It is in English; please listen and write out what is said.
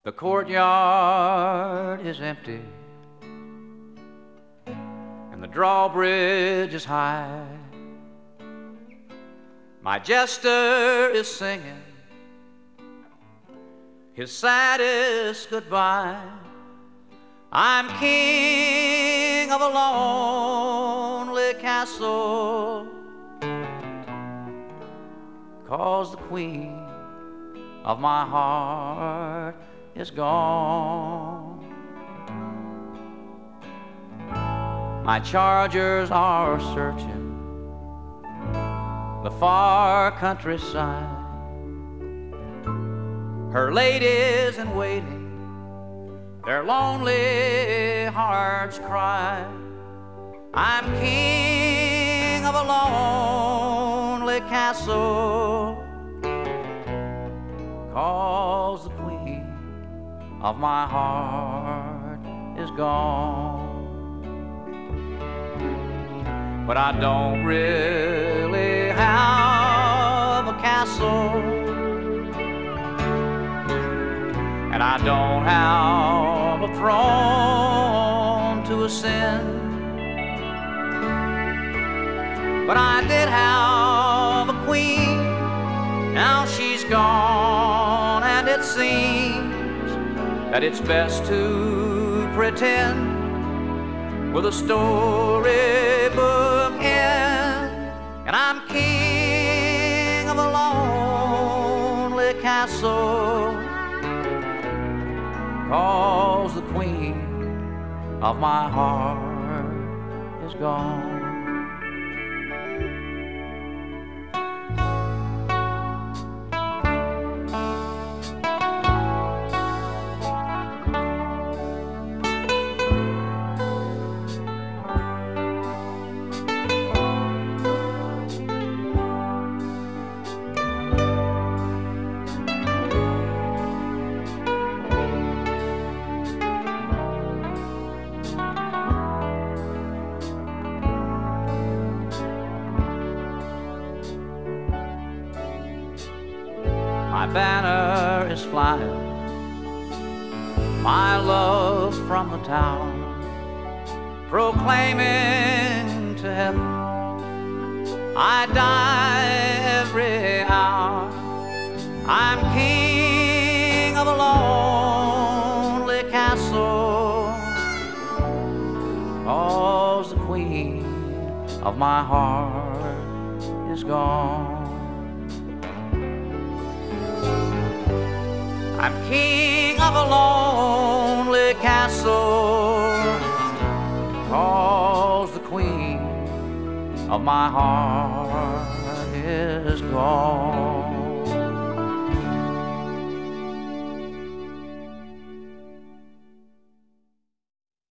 The courtyard is empty, and the drawbridge is high. My jester is singing his saddest goodbye. I'm king of a lonely castle, 'cause the queen of my heart is gone. My chargers are searching the far countryside. Her ladies in waiting, their lonely hearts cry. I'm king of a lonely castle, 'cause the queen of my heart is gone. But I don't really have a castle, and I don't have a throne to ascend. But I did have a queen, now she's gone, and it seems that it's best to pretend with a storybook end. And I'm king of a lonely castle, 'cause the queen of my heart is gone. My banner is flying, my love from the tower, proclaiming to heaven I die every hour. I'm king of a lonely castle, 'cause the queen of my heart is gone. I'm king of a lonely castle, 'cause the queen of my heart is gone.